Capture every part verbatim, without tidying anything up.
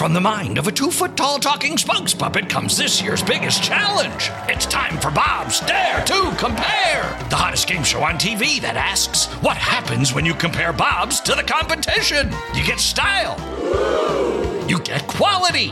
from the mind of a two-foot-tall talking spokes puppet comes this year's biggest challenge. It's time for Bob's Dare to Compare, the hottest game show on T V that asks, what happens when you compare Bobs to the competition? You get style. You get quality.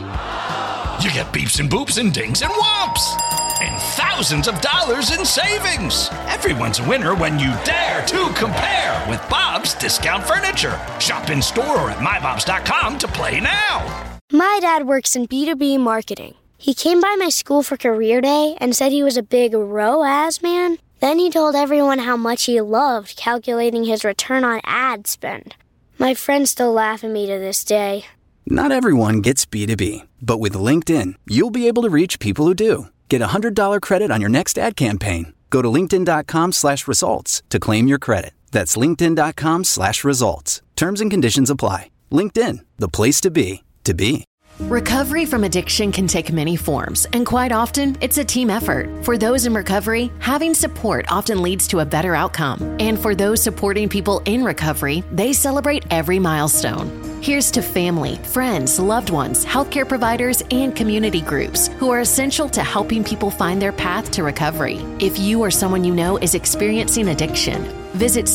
You get beeps and boops and dings and whomps. And thousands of dollars in savings. Everyone's a winner when you dare to compare with Bob's Discount Furniture. Shop in store or at my bobs dot com to play now. My dad works in B two B marketing. He came by my school for career day and said he was a big R O A S man. Then he told everyone how much he loved calculating his return on ad spend. My friends still laugh at me to this day. Not everyone gets B two B, but with LinkedIn, you'll be able to reach people who do. Get a one hundred dollars credit on your next ad campaign. Go to linkedin.com slash results to claim your credit. That's linkedin.com slash results. Terms and conditions apply. LinkedIn, the place to be, to be. Recovery from addiction can take many forms, and quite often, it's a team effort. For those in recovery, having support often leads to a better outcome. And for those supporting people in recovery, they celebrate every milestone. Here's to family, friends, loved ones, healthcare providers, and community groups who are essential to helping people find their path to recovery. If you or someone you know is experiencing addiction, visit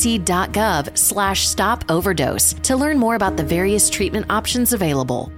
cdc.gov slash stop overdose to learn more about the various treatment options available.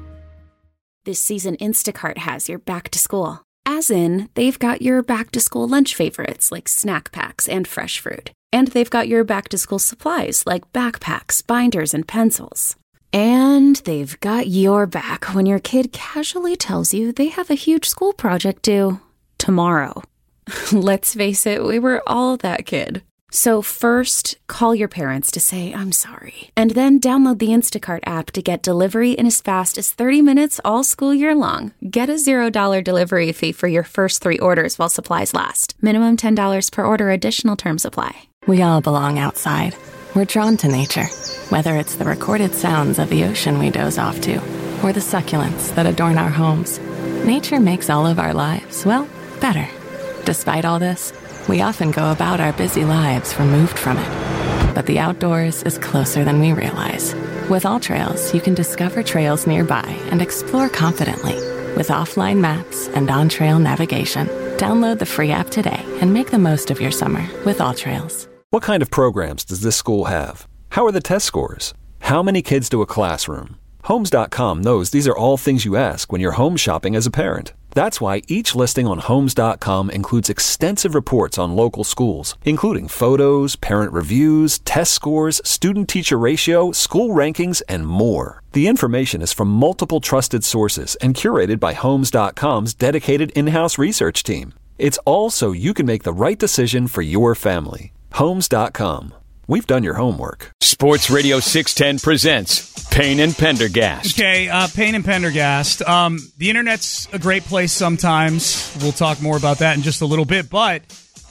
This season, Instacart has your back to school. As in, they've got your back to school lunch favorites like snack packs and fresh fruit. And they've got your back to school supplies like backpacks, binders, and pencils. And they've got your back when your kid casually tells you they have a huge school project due tomorrow. Let's face it, we were all that kid. So first, call your parents to say, I'm sorry. And then download the Instacart app to get delivery in as fast as thirty minutes all school year long. Get a zero dollar delivery fee for your first three orders while supplies last. Minimum ten dollars per order. Additional terms apply. We all belong outside. We're drawn to nature. Whether it's the recorded sounds of the ocean we doze off to, or the succulents that adorn our homes, nature makes all of our lives, well, better. Despite all this, we often go about our busy lives removed from it. But the outdoors is closer than we realize. With AllTrails, you can discover trails nearby and explore confidently. With offline maps and on-trail navigation, download the free app today and make the most of your summer with AllTrails. What kind of programs does this school have? How are the test scores? How many kids to a classroom? Homes dot com knows these are all things you ask when you're home shopping as a parent. That's why each listing on Homes dot com includes extensive reports on local schools, including photos, parent reviews, test scores, student-teacher ratio, school rankings, and more. The information is from multiple trusted sources and curated by Homes dot com's dedicated in-house research team. It's all so you can make the right decision for your family. Homes dot com. We've done your homework. Sports Radio six ten presents Payne and Pendergast. Okay, uh, Payne and Pendergast. Um, the internet's a great place sometimes. We'll talk more about that in just a little bit. But,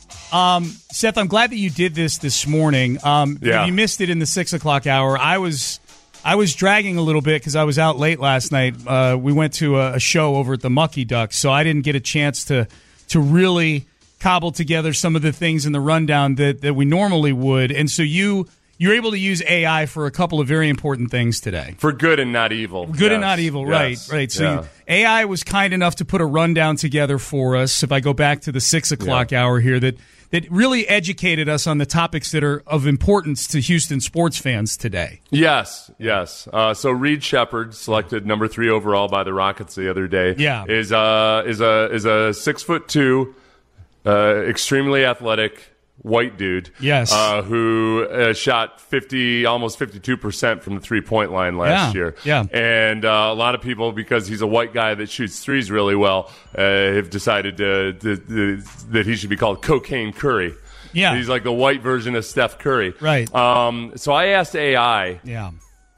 um, Seth, I'm glad that you did this this morning. Um, yeah. You missed it in the six o'clock hour. I was I was dragging a little bit because I was out late last night. Uh, we went to a, a show over at the Mucky Duck, so I didn't get a chance to to really cobble together some of the things in the rundown that, that we normally would. And so you, you're able to use A I for a couple of very important things today. For good and not evil. Good yes. and not evil, yes. right. right. So yeah. you, A I was kind enough to put a rundown together for us, if I go back to the six o'clock yeah. hour here, that, that really educated us on the topics that are of importance to Houston sports fans today. Yes, yes. Uh, so Reed Sheppard, selected number three overall by the Rockets the other day, yeah. is, uh, is, a, is a six foot two, Uh, extremely athletic white dude, yes, uh, who uh, shot fifty, almost fifty-two percent from the three-point line last yeah, year. Yeah, and uh, a lot of people, because he's a white guy that shoots threes really well, uh, have decided to, to, to, that he should be called Cocaine Curry. Yeah, he's like the white version of Steph Curry. Right. Um, so I asked A I. Yeah.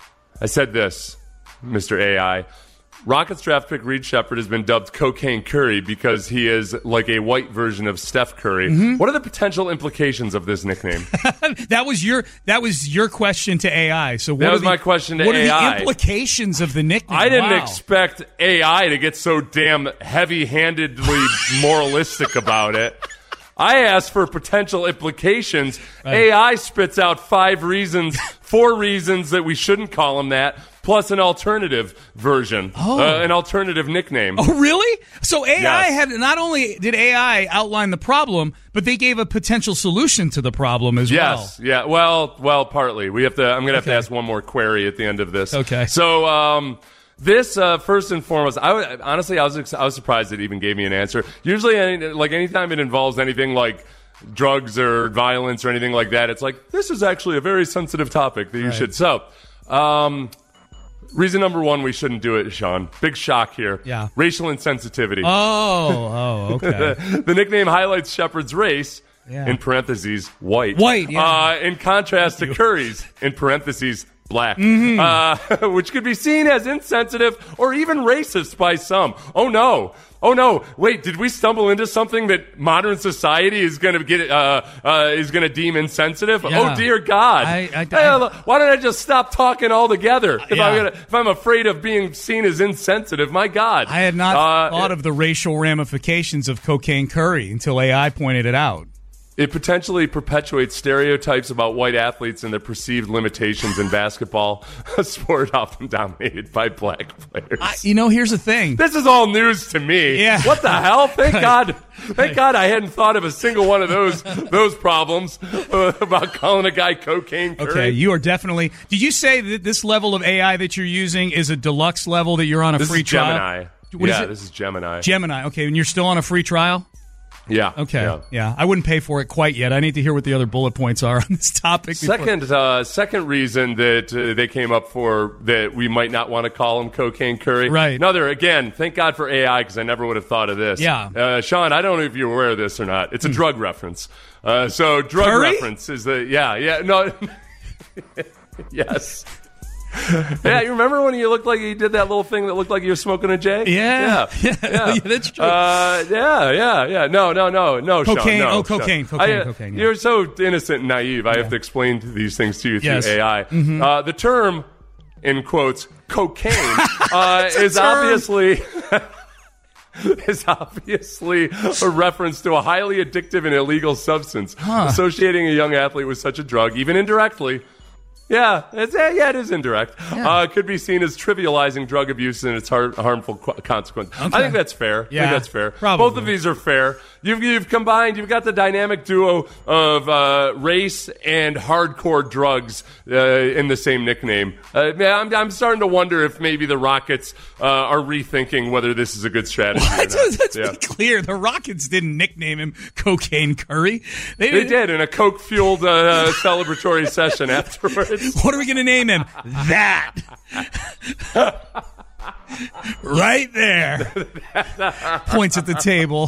I said this, Mister A I. Rockets draft pick Reed Sheppard has been dubbed Cocaine Curry because he is like a white version of Steph Curry. Mm-hmm. What are the potential implications of this nickname? that was your that was your question to A I. So what that was the, my question to what A I. What are the implications of the nickname? I didn't wow. expect A I to get so damn heavy-handedly moralistic about it. I asked for potential implications. Right. A I spits out five reasons, four reasons that we shouldn't call him that. plus an alternative version, Oh. uh, an alternative nickname. Oh, really? So A I Yes. had not only did A I outline the problem, but they gave a potential solution to the problem as well. Yes, yeah. Well, well, partly. We have to. I'm going to have Okay. to ask one more query at the end of this. Okay. So, um, this uh, first and foremost, I would, honestly, I was ex- I was surprised it even gave me an answer. Usually, any, like anytime it involves anything like drugs or violence or anything like that, it's like this is actually a very sensitive topic that you Right. should. So, um, reason number one, we shouldn't do it, Sean. Big shock here. Yeah. Racial insensitivity. Oh, oh, okay. The nickname highlights Shepard's race, Yeah. in parentheses, white. White, yeah. Uh, in contrast to Curry's, in parentheses, black, Mm-hmm. uh, which could be seen as insensitive or even racist by some. Oh, no. Oh, no. Wait, did we stumble into something that modern society is going to get, uh, uh, is going to deem insensitive? Yeah. Oh, dear God. I- I- Hey, why don't I just stop talking altogether? If, Yeah. I'm gonna, if I'm afraid of being seen as insensitive, my God. I had not Uh, thought of the racial ramifications of Cocaine Curry until A I pointed it out. It potentially perpetuates stereotypes about white athletes and their perceived limitations in basketball, a sport often dominated by black players. I, you know, here's the thing. This is all news to me. Yeah. What the hell? Thank God. Thank God I hadn't thought of a single one of those those problems uh, about calling a guy Cocaine Curry. Okay, you are definitely. Did you say that this level of A I that you're using is a deluxe level that you're on a This free is trial? Gemini. What is yeah, it? this is Gemini. Gemini. Okay, and you're still on a free trial? yeah. Okay. yeah. Yeah. I wouldn't pay for it quite yet. I need to hear what the other bullet points are on this topic. before- Second, uh, second reason that uh, they came up for that we might not want to call him Cocaine Curry. Right. Another, again, thank God for A I because I never would have thought of this. Yeah. Uh, Sean, I don't know if you're aware of this or not. It's a drug reference. Uh, so drug Curry? reference is the yeah yeah no yes. Yeah, you remember when you looked like you did that little thing that looked like you were smoking a J? Yeah. yeah, Yeah, that's true. Uh, yeah, yeah, yeah. No, no, no, no. Cocaine. Sean, no, Oh, cocaine, Sean. cocaine, I, uh, cocaine, yeah. You're so innocent and naive. I have to explain these things to you through Yes. A I. Mhm. Uh, the term, in quotes, cocaine, uh, a is term. obviously. is obviously a reference to a highly addictive and illegal substance. Huh. Associating a young athlete with such a drug, even indirectly, yeah, it's, yeah, yeah, it is indirect. Yeah. Uh, could be seen as trivializing drug abuse and its har- harmful qu- consequence. Okay. I think that's fair. I Yeah, think that's fair. probably. Both of these are fair. You've, you've combined, you've got the dynamic duo of uh, race and hardcore drugs uh, in the same nickname. Uh, man, I'm, I'm starting to wonder if maybe the Rockets uh, are rethinking whether this is a good strategy. or Let's, not. let's Yeah. be clear. The Rockets didn't nickname him Cocaine Curry. They, They did in a coke-fueled uh, celebratory session afterwards. What are we going to name him? That. Right there. Points at the table.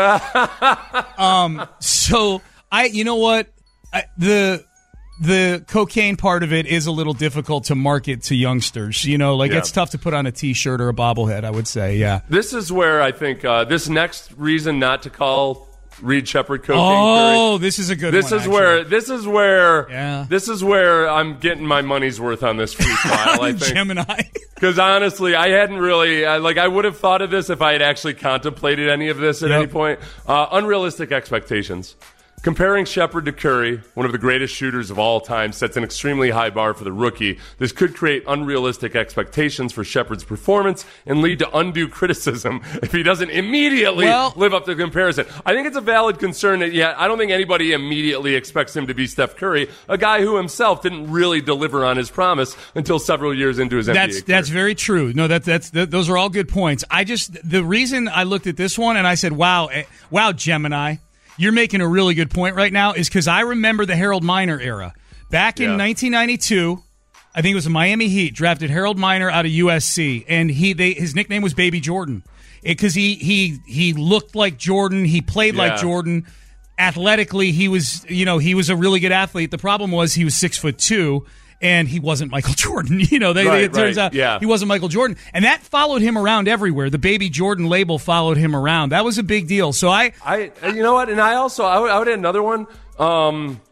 Um. So I, you know what, I, the the cocaine part of it is a little difficult to market to youngsters. You know, like Yeah. it's tough to put on a T-shirt or a bobblehead. I would say, yeah. This is where I think uh, this next reason not to call Reed Shepherd Cocaine Oh, Curry. this is a good This one. is actually. where this is where Yeah. this is where I'm getting my money's worth on this free trial. I think Gemini. because honestly, I hadn't really I, like I would have thought of this if I had actually contemplated any of this at Yep. any point. Uh, unrealistic expectations. Comparing Shepard to Curry, one of the greatest shooters of all time, sets an extremely high bar for the rookie. This could create unrealistic expectations for Shepard's performance and lead to undue criticism if he doesn't immediately Well- live up to the comparison. I think it's a valid concern that, yeah, I don't think anybody immediately expects him to be Steph Curry, a guy who himself didn't really deliver on his promise until several years into his N B A That's career. that's very true. No, that that's that, those are all good points. I just the reason I looked at this one and I said, "Wow, eh, wow, Gemini, you're making a really good point right now." Is because I remember the Harold Miner era back in Yeah. nineteen ninety-two. I think it was the Miami Heat drafted Harold Miner out of U S C, and he they his nickname was Baby Jordan because he he he looked like Jordan, he played like Yeah. Jordan. Athletically, he was you know he was a really good athlete. The problem was he was six foot two. And he wasn't Michael Jordan. You know, they, Right, it turns right, out yeah. he wasn't Michael Jordan. And that followed him around everywhere. The Baby Jordan label followed him around. That was a big deal. So I, I, you know what? And I also, I would, I would add another one. Um,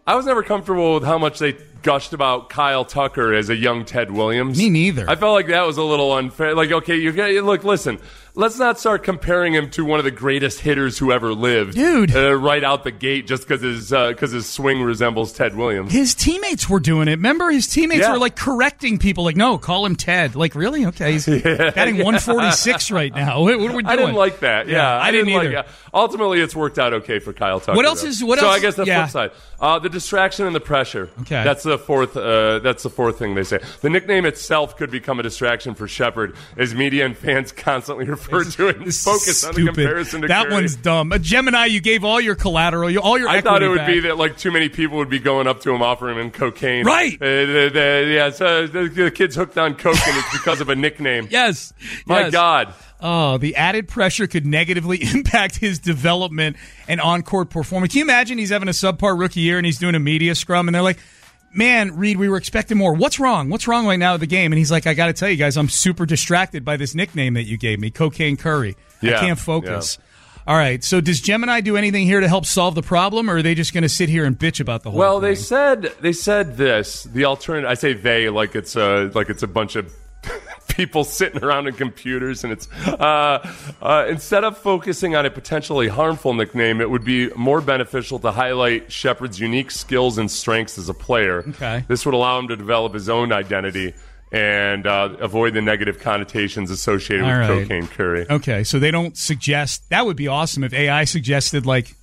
I was never comfortable with how much they gushed about Kyle Tucker as a young Ted Williams. Me neither. I felt like that was a little unfair. Like, okay, you got look, listen. Let's not start comparing him to one of the greatest hitters who ever lived, dude. Uh, right out the gate, just because his because uh, his swing resembles Ted Williams. His teammates were doing it. Remember, his teammates yeah. were like correcting people. Like, no, call him Ted. Like, really? Okay, he's yeah, batting yeah. one forty-six right now. What, what are we doing? I didn't like that. Yeah, yeah I, I didn't, didn't either. Like, yeah. Ultimately, it's worked out okay for Kyle Tucker. What else though. is? What so else? I guess the yeah. flip side, uh, the distraction and the pressure. Okay, that's the fourth. Uh, that's the fourth thing they say. The nickname itself could become a distraction for Shepard, as media and fans constantly refer it's, to it. And focus stupid. on the comparison to that Curry. one's dumb. A Gemini, you gave all your collateral, all your. I thought it would back. be that like too many people would be going up to him offering him cocaine. Right. Uh, the, the, yeah. So the, the kid's hooked on coke and it's because of a nickname. Yes. My yes. God. Oh, the added pressure could negatively impact his development and on-court performance. Can you imagine he's having a subpar rookie year and he's doing a media scrum and they're like, man, Reed, we were expecting more. What's wrong? What's wrong right now with the game? And he's like, I got to tell you guys, I'm super distracted by this nickname that you gave me, Cocaine Curry. Yeah, I can't focus. Yeah. All right, so does Gemini do anything here to help solve the problem, or are they just going to sit here and bitch about the whole well, thing? they said they said this. The alternative, I say they like it's a like it's a bunch of people sitting around in computers, and it's uh, uh, instead of focusing on a potentially harmful nickname, it would be more beneficial to highlight Shepard's unique skills and strengths as a player. Okay, this would allow him to develop his own identity and uh, avoid the negative connotations associated All with right. Cocaine Curry. Okay, so they don't suggest. That would be awesome if A I suggested like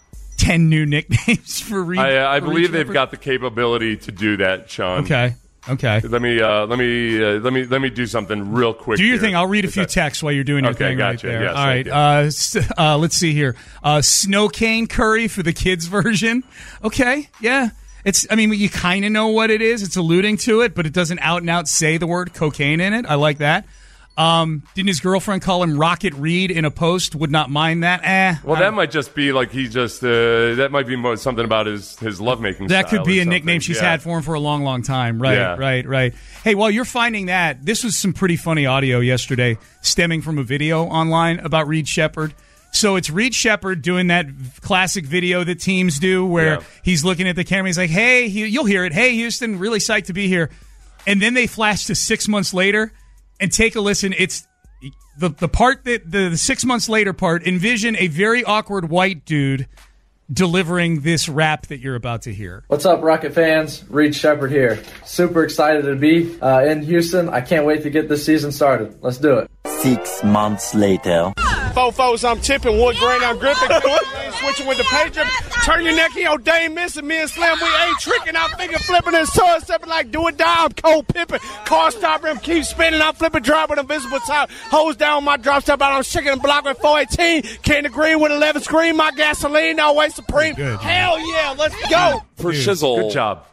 ten new nicknames for Reed. I, uh, I for believe Reed they've Shepherd. got the capability to do that, Sean. Okay. Okay. Let me uh, let me uh, let me let me do something real quick. Do your here. thing. I'll read a few that... texts while you're doing your okay, thing gotcha. right there. Yes, All right. Uh, s- uh, let's see here. Uh, Snow Cane Curry for the kids version. Okay. Yeah. It's. I mean, you kind of know what it is. It's alluding to it, but it doesn't out and out say the word cocaine in it. I like that. Um, didn't his girlfriend call him Rocket Reed in a post? Would not mind that. Eh. Well, I- that might just be like he just. Uh, that might be more, something about his his lovemaking. That style could be or a nickname something. she's yeah. had for him for a long, long time. Right, Yeah. right, right. Hey, while you're finding that, this was some pretty funny audio yesterday stemming from a video online about Reed Shepherd. So it's Reed Shepherd doing that classic video that teams do where Yeah. he's looking at the camera. He's like, hey, you'll hear it. Hey, Houston, really psyched to be here. And then they flash to six months later and take a listen. It's the, the part that the, the six months later part. Envision a very awkward white dude delivering this rap that you're about to hear. What's up, Rocket fans? Reed Shepherd here. Super excited to be uh, in Houston. I can't wait to get this season started. Let's do it. Six months later. Four fours, I'm tipping. Wood grain, I'm gripping. Switching with the page up. Turn your neck, yo, Dame missing. Me and Slim, we ain't tricking. I'm finger flipping and so stepping like do it down. I'm cold pipping. Car stop rim, keep spinning. I'm flipping, drive with invisible top. Hose down my drop step out. I'm shaking and block with four eighteen. Candy green with eleven screen. My gasoline always supreme. Good. Hell yeah, let's go. For Dude, Shizzle. Good job.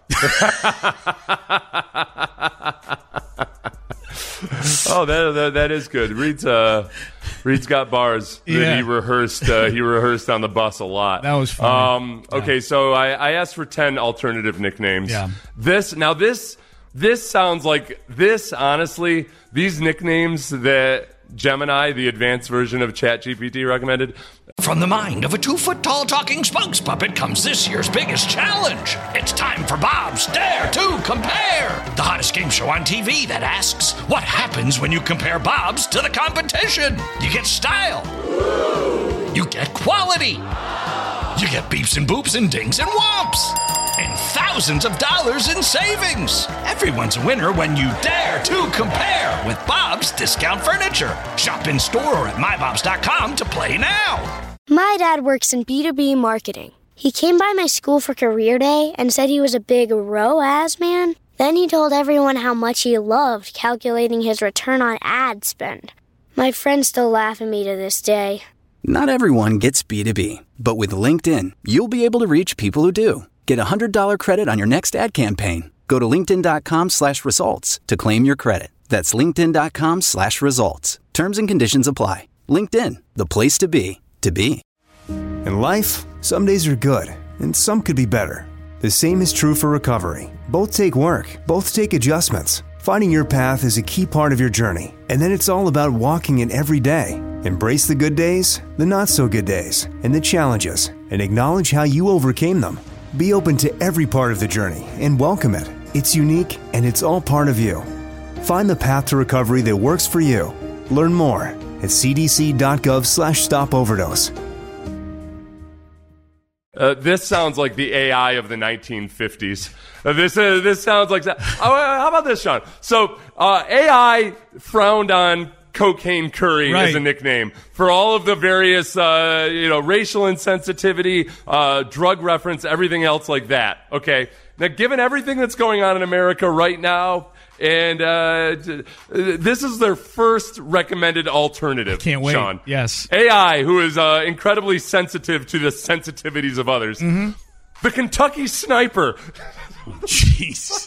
oh, that, that that is good. Reed's uh, Reed's got bars that Yeah. he rehearsed. Uh, he rehearsed on the bus a lot. That was funny. Um, okay, so I, I asked for ten alternative nicknames. Yeah. This now this this sounds like this. Honestly, these nicknames that Gemini, the advanced version of ChatGPT, recommended. From the mind of a two-foot-tall talking spokes puppet comes this year's biggest challenge. It's time for Bob's Dare to Compare, the hottest game show on T V that asks, what happens when you compare Bob's to the competition? You get style. You get quality. You get beeps and boops and dings and whomps. And thousands of dollars in savings. Everyone's a winner when you dare to compare with Bob's Discount Furniture. Shop in store or at my bobs dot com to play now. My dad works in B two B marketing. He came by my school for career day and said he was a big R O A S man. Then he told everyone how much he loved calculating his return on ad spend. My friends still laugh at me to this day. Not everyone gets B two B, but with LinkedIn, you'll be able to reach people who do. Get a one hundred dollars credit on your next ad campaign. Go to linkedin.com slash results to claim your credit. That's linkedin.com slash results. Terms and conditions apply. LinkedIn, the place to be, to be. In life, some days are good, and some could be better. The same is true for recovery. Both take work, both take adjustments. Finding your path is a key part of your journey, and then it's all about walking it every day. Embrace the good days, the not-so-good days, and the challenges, and acknowledge how you overcame them. Be open to every part of the journey and welcome it. It's unique and it's all part of you. Find the path to recovery that works for you. Learn more at cdc.gov slash stop overdose. Uh, this sounds like the A I of the nineteen fifties. Uh, this uh, this sounds like... Oh, how about this, Sean? So uh, A I frowned on Cocaine Curry right. as a nickname for all of the various, uh, you know, racial insensitivity, uh, drug reference, everything else like that. Okay. Now, given everything that's going on in America right now, and uh, this is their first recommended alternative. Can't wait. Sean. Yes. A I, who is uh, incredibly sensitive to the sensitivities of others. Mm-hmm. The Kentucky Sniper. Jeez.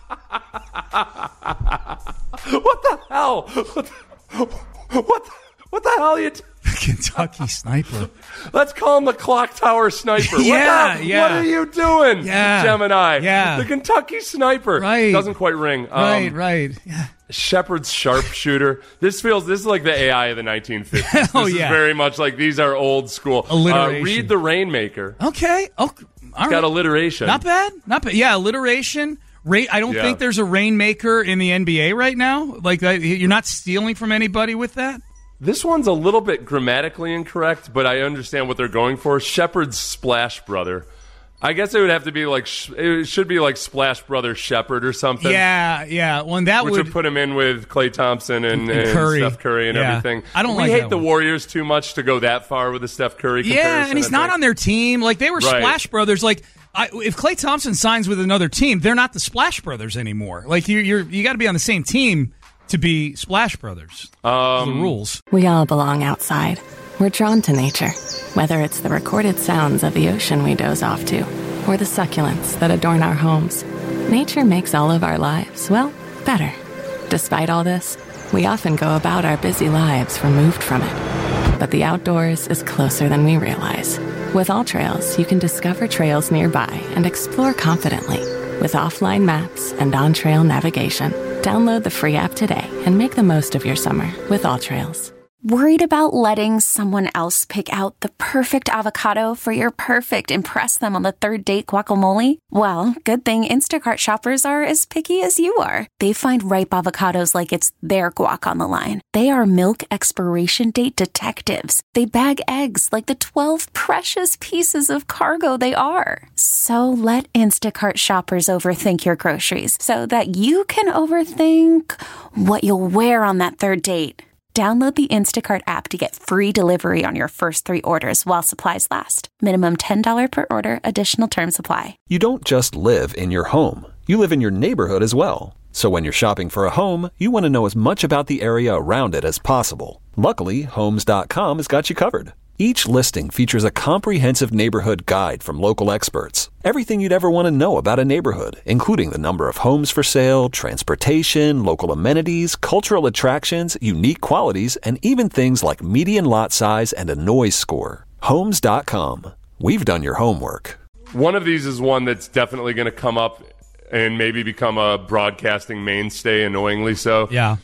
What the hell? What the, what the, what the hell are you... T- Kentucky Sniper. Let's call him the Clock Tower Sniper. yeah, what the, yeah. What are you doing, yeah. Gemini? Yeah. The Kentucky Sniper. Right. Doesn't quite ring. Right, um, right. Yeah. Shepard's Sharpshooter. This feels, this is like the A I of the nineteen fifties. Oh, this yeah. is very much like these are old school. Alliteration. Uh, read The Rainmaker. Okay. Oh, all It's right. got alliteration. Not bad. Not bad. Yeah, alliteration. Ra- I don't Yeah. think there's a Rainmaker in the N B A right now. Like, uh, you're not stealing from anybody with that? This one's a little bit grammatically incorrect, but I understand what they're going for. Shepard's Splash Brother. I guess it would have to be like, it should be like Splash Brother Shepard or something. Yeah, yeah. Well, and that Which would, would put him in with Klay Thompson and, and and Curry. Steph Curry and Yeah. everything. I don't we like hate that the one. Warriors too much to go that far with the Steph Curry comparison. Yeah, and he's I not think. on their team. Like, they were Right. Splash Brothers. Like, I, if Klay Thompson signs with another team, they're not the Splash Brothers anymore. Like, you, you're you got to be on the same team to be Splash Brothers. Um, the rules. We all belong outside. We're drawn to nature, whether it's the recorded sounds of the ocean we doze off to, or the succulents that adorn our homes. Nature makes all of our lives, well, better. Despite all this, we often go about our busy lives removed from it. But the outdoors is closer than we realize. With All Trails, you can discover trails nearby and explore confidently. With offline maps and on-trail navigation, download the free app today and make the most of your summer with All Trails. Worried about letting someone else pick out the perfect avocado for your perfect impress them on the third date guacamole? Well, good thing Instacart shoppers are as picky as you are. They find ripe avocados like it's their guac on the line. They are milk expiration date detectives. They bag eggs like the twelve precious pieces of cargo they are. So let Instacart shoppers overthink your groceries so that you can overthink what you'll wear on that third date. Download the Instacart app to get free delivery on your first three orders while supplies last. Minimum ten dollars per order. Additional terms apply. You don't just live in your home. You live in your neighborhood as well. So when you're shopping for a home, you want to know as much about the area around it as possible. Luckily, Homes dot com has got you covered. Each listing features a comprehensive neighborhood guide from local experts. Everything you'd ever want to know about a neighborhood, including the number of homes for sale, transportation, local amenities, cultural attractions, unique qualities, and even things like median lot size and a noise score. Homes dot com. We've done your homework. One of these is one that's definitely going to come up and maybe become a broadcasting mainstay, annoyingly so. Yeah.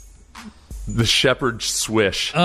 The Shepherd Swish.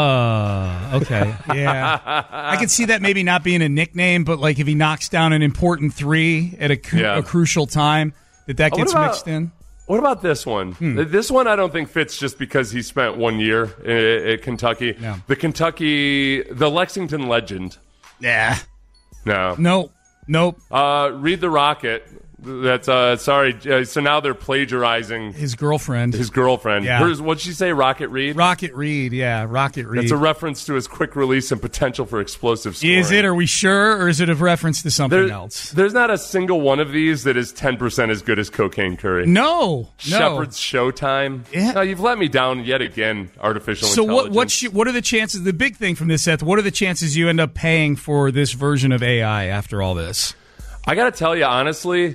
Oh, okay. Yeah. I could see that maybe not being a nickname, but like if he knocks down an important three at a, cru- Yeah. a crucial time, that that Oh, gets what about- mixed in. What about this one? Hmm. This one I don't think fits just because he spent one year at, at Kentucky. Yeah. The Kentucky, the Lexington Legend. Yeah. No. Nope. Nope. Uh, Read the Rocket. That's uh sorry. Uh, so now they're plagiarizing His girlfriend. his girlfriend. Yeah. Hers, what'd she say? Rocket Reed. Rocket Reed. Yeah, Rocket Reed. That's a reference to his quick release and potential for explosive scoring. Is it? Are we sure? Or is it a reference to something There- else? There's not a single one of these that is ten percent as good as Cocaine Curry. No. No. Shepherd's Showtime. Yeah. No, you've let me down yet again, artificial So what? intelligence. What? Sh- what are the chances? The big thing from this, Seth. What are the chances you end up paying for this version of A I after all this? I got to tell you, honestly,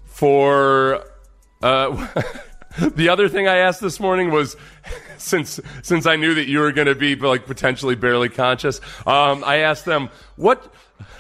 for uh, the other thing I asked this morning was, since since I knew that you were going to be like potentially barely conscious, um, I asked them what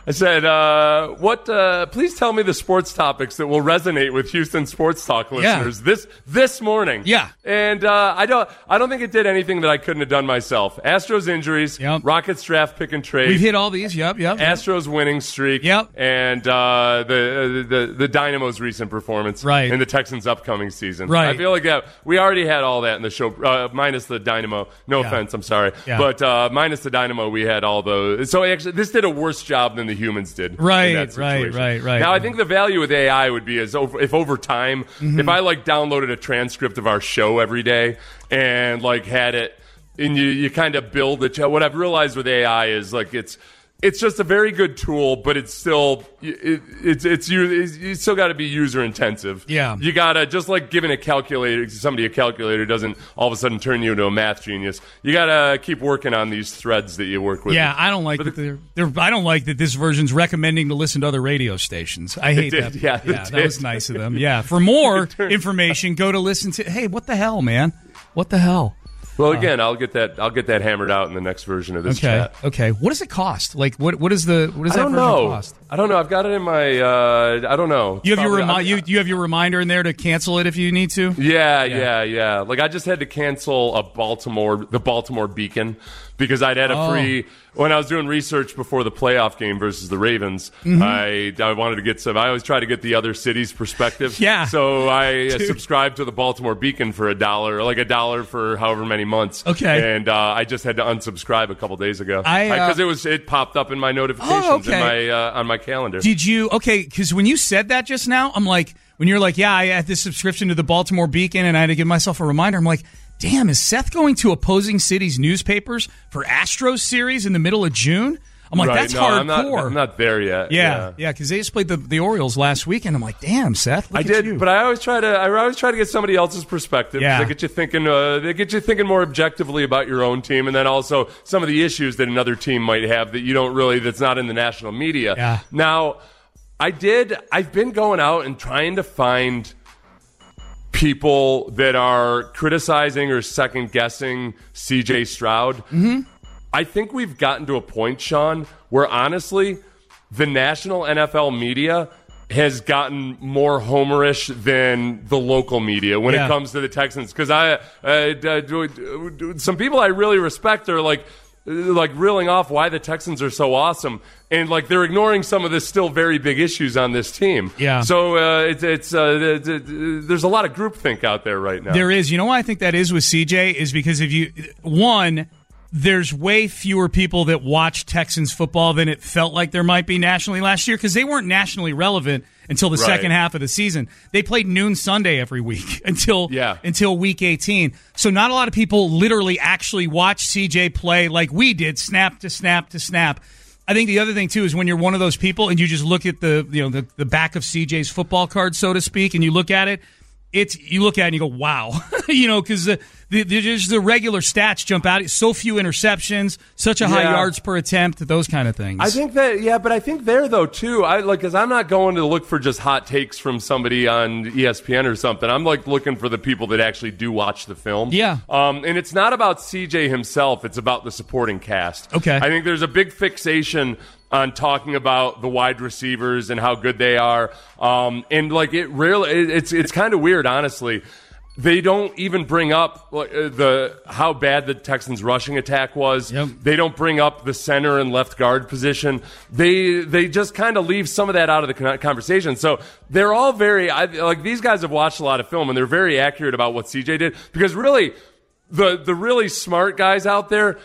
I said, uh, "What? Uh, please tell me the sports topics that will resonate with Houston Sports Talk listeners." Yeah. This this morning, yeah. And uh, I don't I don't think it did anything that I couldn't have done myself. Astros injuries, yep. Rockets draft pick and trade. We've hit all these. Yep, yep. Astros winning streak. Yep. And uh, the, the the Dynamo's recent performance. Right. And the Texans' upcoming season. Right. I feel like that we already had all that in the show, uh, minus the Dynamo. No yeah. offense, I'm sorry, yeah. but uh, minus the Dynamo, we had all those. So actually, this did a worse job than the humans did. Right, in that situation. right, right, right. Now, I think the value with A I would be is over, if over time, mm-hmm. if I like downloaded a transcript of our show every day and like had it, and you, you kind of build it. What I've realized with A I is like it's it's just a very good tool, but it's still it, it's it's you it's, you still got to be user intensive. Yeah, you gotta just like giving a calculator somebody a calculator doesn't all of a sudden turn you into a math genius. You gotta keep working on these threads that you work with. Yeah, I don't like that. They're, they're, I don't like that this version's recommending to listen to other radio stations. I hate did, that. Yeah, yeah that was nice of them. Yeah, for more information, go to listen to. Hey, what the hell, man? What the hell? Well, again, uh, I'll get that. I'll get that hammered out in the next version of this okay, chat. Okay. What does it cost? Like, what? What is the? What does I that don't version know. cost? I don't know. I've got it in my. Uh, I don't know. You have your Probably, remi- you, you have your reminder in there to cancel it if you need to. Yeah, yeah, yeah, yeah. Like I just had to cancel a Baltimore, the Baltimore Beacon, because I'd had a Oh. free. When I was doing research before the playoff game versus the Ravens, Mhm. I I wanted to get some. I always try to get the other city's perspective. Yeah. So I uh, Dude. subscribed to the Baltimore Beacon for a dollar, like a dollar for however many months. Okay. And uh, I just had to unsubscribe a couple days ago. I, uh, because it was it popped up in my notifications Oh, okay. in my uh, on my calendar. Did you? Okay, because when you said that just now, I'm like, when you're like, yeah, I had this subscription to the Baltimore Beacon, and I had to give myself a reminder. I'm like, damn, is Seth going to opposing cities newspapers for Astros series in the middle of June? I'm like, Right, that's no, hardcore. I'm not, I'm not there yet. Yeah, yeah, because they just played the, the Orioles last weekend. I'm like, damn, Seth, look I at did, you. but I always try to. I always try to get somebody else's perspective. Yeah. They get you thinking. Uh, they get you thinking more objectively about your own team, and then also some of the issues that another team might have that you don't really. That's not in the national media. Yeah. Now, I did. I've been going out and trying to find people that are criticizing or second guessing C J Stroud. Mm-hmm. I think we've gotten to a point, Sean, where honestly, the national N F L media has gotten more homerish than the local media when Yeah. it comes to the Texans. Because I, uh, d- d- d- some people I really respect are like, like reeling off why the Texans are so awesome, and like they're ignoring some of the still very big issues on this team. Yeah. So uh, it's it's uh, th- th- there's a lot of groupthink out there right now. There is. You know why I think that is with C J is because if you one, there's way fewer people that watch Texans football than it felt like there might be nationally last year because they weren't nationally relevant until the Right. second half of the season. They played noon Sunday every week until Yeah. until week eighteen. So not a lot of people literally actually watch C J play like we did, snap to snap to snap. I think the other thing too is when you're one of those people and you just look at the you know the, the back of C J's football card, so to speak, and you look at it, it's you look at it and you go, wow, you know, because the, the, the just the regular stats jump out. It's so few interceptions, such a high Yeah. yards per attempt, those kind of things. I think that, yeah, but I think there though too. I like because I'm not going to look for just hot takes from somebody on E S P N or something. I'm like looking for the people that actually do watch the film. Yeah. Um, and it's not about C J himself. It's about the supporting cast. Okay. I think there's a big fixation on talking about the wide receivers and how good they are. Um, and like it really, it, it's it's kind of weird, honestly. They don't even bring up like, uh, the how bad the Texans' rushing attack was. Yep. They don't bring up the center and left guard position. They they just kind of leave some of that out of the con- conversation. So they're all very I, like these guys have watched a lot of film and they're very accurate about what C J did because really the the really smart guys out there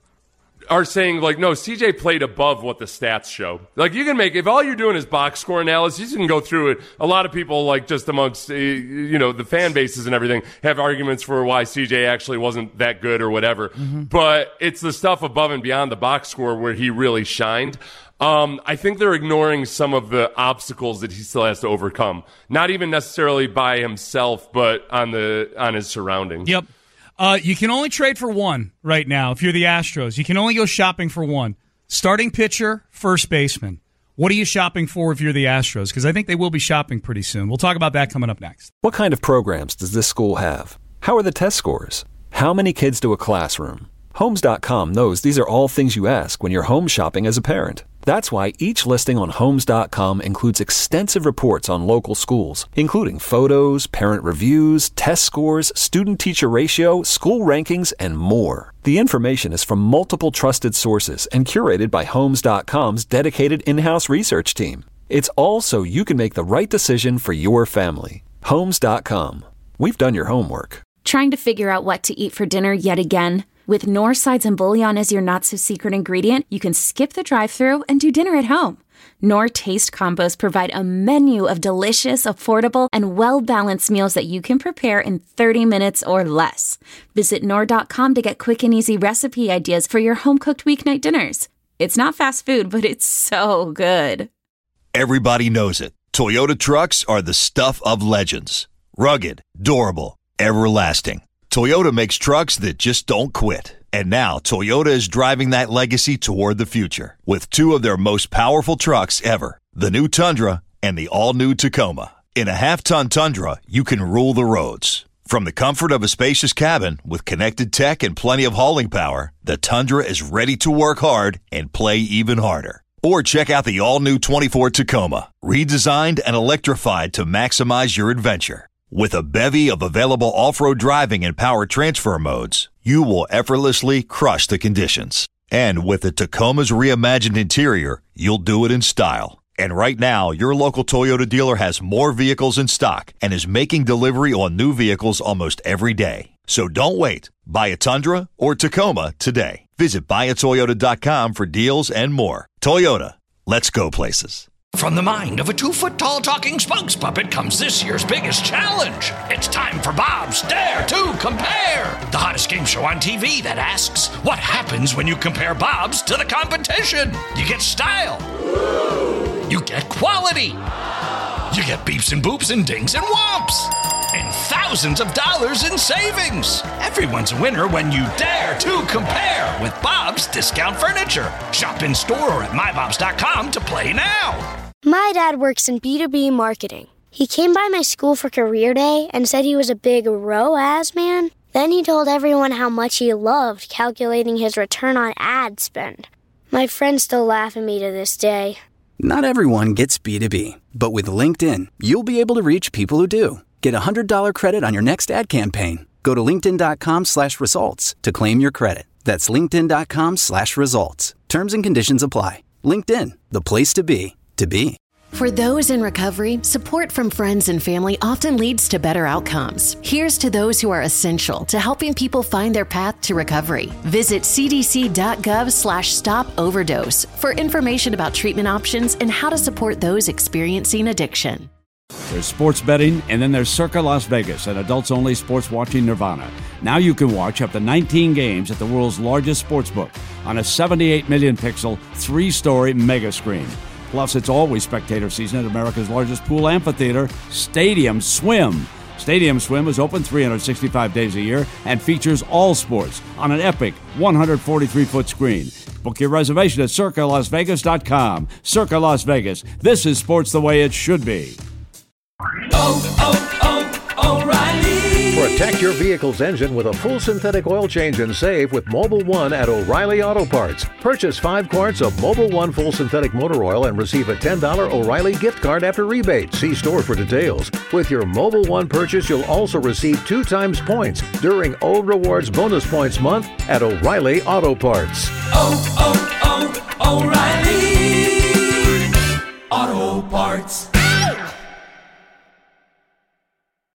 are saying like, no, C J played above what the stats show. Like you can make, if all you're doing is box score analysis, you can go through it. A lot of people like just amongst, uh, you know, the fan bases and everything have arguments for why C J actually wasn't that good or whatever. Mm-hmm. But it's the stuff above and beyond the box score where he really shined. Um, I think they're ignoring some of the obstacles that he still has to overcome. Not even necessarily by himself, but on the, on his surroundings. Yep. Uh, you can only trade for one right now if you're the Astros. You can only go shopping for one. Starting pitcher, first baseman. What are you shopping for if you're the Astros? Because I think they will be shopping pretty soon. We'll talk about that coming up next. What kind of programs does this school have? How are the test scores? How many kids do a classroom? Homes dot com knows these are all things you ask when you're home shopping as a parent. That's why each listing on Homes dot com includes extensive reports on local schools, including photos, parent reviews, test scores, student-teacher ratio, school rankings, and more. The information is from multiple trusted sources and curated by Homes dot com's dedicated in-house research team. It's all so you can make the right decision for your family. Homes dot com. We've done your homework. Trying to figure out what to eat for dinner yet again? With Knorr sides and bouillon as your not-so-secret ingredient, you can skip the drive-thru and do dinner at home. Knorr Taste Combos provide a menu of delicious, affordable, and well-balanced meals that you can prepare in thirty minutes or less. Visit Knorr dot com to get quick and easy recipe ideas for your home-cooked weeknight dinners. It's not fast food, but it's so good. Everybody knows it. Toyota trucks are the stuff of legends. Rugged, durable, everlasting. Toyota makes trucks that just don't quit. And now Toyota is driving that legacy toward the future with two of their most powerful trucks ever, the new Tundra and the all-new Tacoma. In a half-ton Tundra, you can rule the roads. From the comfort of a spacious cabin with connected tech and plenty of hauling power, the Tundra is ready to work hard and play even harder. Or check out the all-new twenty-four Tacoma, redesigned and electrified to maximize your adventure. With a bevy of available off-road driving and power transfer modes, you will effortlessly crush the conditions. And with the Tacoma's reimagined interior, you'll do it in style. And right now, your local Toyota dealer has more vehicles in stock and is making delivery on new vehicles almost every day. So don't wait. Buy a Tundra or Tacoma today. Visit buy a toyota dot com for deals and more. Toyota, let's go places. From the mind of a two-foot-tall talking spokes puppet comes this year's biggest challenge. It's time for Bob's Dare to Compare, the hottest game show on T V that asks, what happens when you compare Bob's to the competition? You get style. You get quality. You get beeps and boops and dings and whomps. And thousands of dollars in savings. Everyone's a winner when you dare to compare with Bob's Discount Furniture. Shop in store or at my bobs dot com to play now. My dad works in B two B marketing. He came by my school for career day and said he was a big R O A S man. Then he told everyone how much he loved calculating his return on ad spend. My friends still laugh at me to this day. Not everyone gets B two B, but with LinkedIn, you'll be able to reach people who do. Get a one hundred dollars credit on your next ad campaign. Go to linkedin dot com slash results to claim your credit. That's linkedin dot com slash results. Terms and conditions apply. LinkedIn, the place to be, to be. For those in recovery, support from friends and family often leads to better outcomes. Here's to those who are essential to helping people find their path to recovery. Visit c d c dot gov slash stop overdose for information about treatment options and how to support those experiencing addiction. There's sports betting, and then there's Circa Las Vegas, an adults-only sports watching nirvana. Now you can watch up to nineteen games at the world's largest sportsbook on a seventy-eight million pixel, three-story mega screen. Plus, it's always spectator season at America's largest pool amphitheater, Stadium Swim. Stadium Swim is open three hundred sixty-five days a year and features all sports on an epic one hundred forty-three foot screen. Book your reservation at circa las vegas dot com. Circa Las Vegas. This is sports the way it should be. Oh, oh, oh, O'Reilly. Protect your vehicle's engine with a full synthetic oil change and save with Mobil one at O'Reilly Auto Parts. Purchase five quarts of Mobil one full synthetic motor oil and receive a ten dollars O'Reilly gift card after rebate. See store for details. With your Mobil one purchase, you'll also receive two times points during O Rewards Bonus Points Month at O'Reilly Auto Parts. Oh, oh, oh, O'Reilly Auto Parts.